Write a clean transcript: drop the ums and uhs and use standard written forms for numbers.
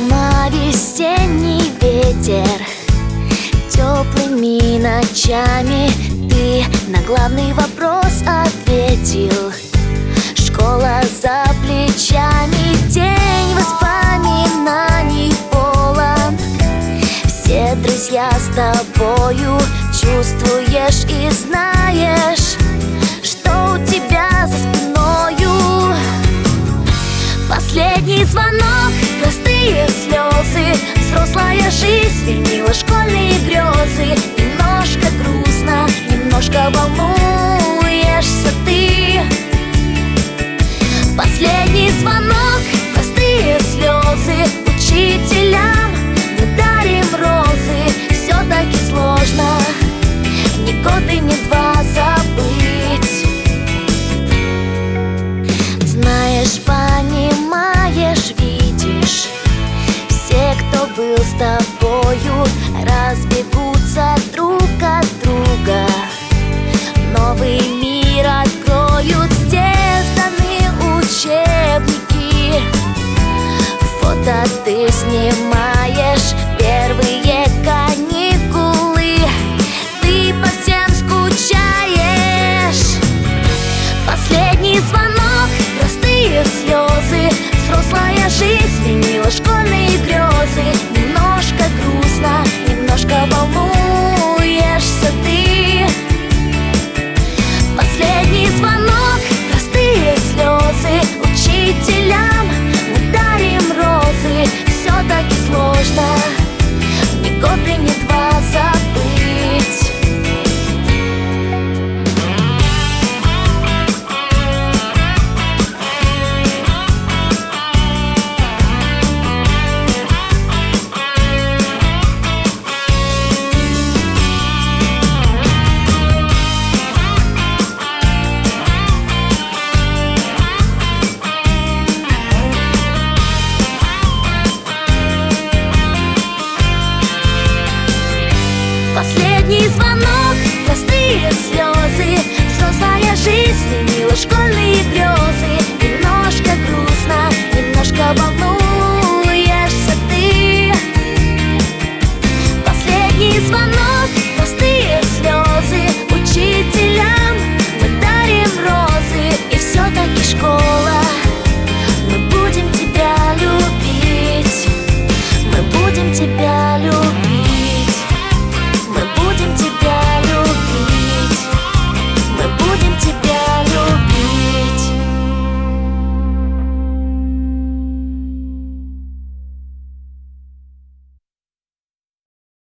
Зима, весенний ветер, теплыми ночами ты на главный вопрос ответил. Школа за плечами, день воспоминаний полон. Все друзья с тобою, чувствуешь и знаешь, что у тебя за спиною. Последний звонок, простые слезы, взрослая жизнь сменила школьные грезы. Немножко грустно, немножко волнуешься ты. Последний звонок, простые слезы, учителям мы дарим розы. Все-таки сложно ни год и ни два забыть. Знаешь, понимаешь, видишь, все, кто был с тобою, разбегутся друг от друга. Новый мир откроют, здесь даны учебники. Фото ты снимаешь, первые